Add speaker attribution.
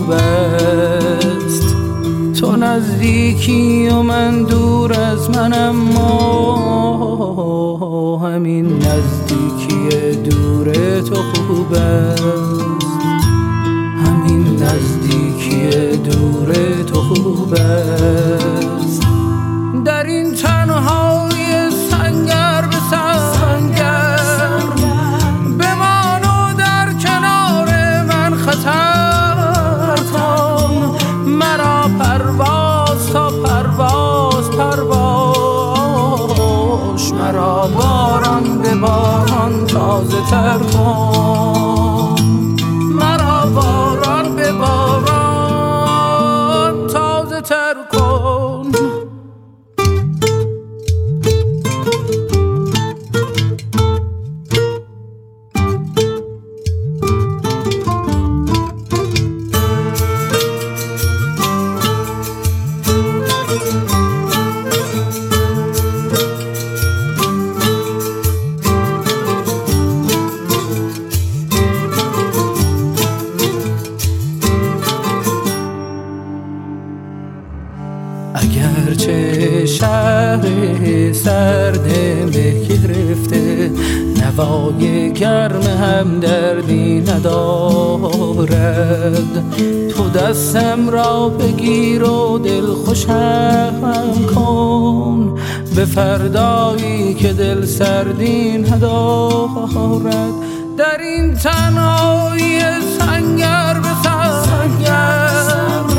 Speaker 1: خوب است. تو نزدیکی و من دور از من، اما همین نزدیکی دور تو خوب است. همین نزدیکی دور تو خوب است. در این تنهای سنگر به سنگر بمان و در کنار من خطر کن. مرا پرواز تا پرواز پرواز، مرا باران به باران تازه تر کن. مرا باران به باران تازه تر کن. اگرچه شهر سرد مه گرفته، نوای گرم هم دردی ندارد. تو دستم را بگیر و دل خوشم کن به فردایی که دل سردی ندارد. در این تنهایی سنگر به سنگر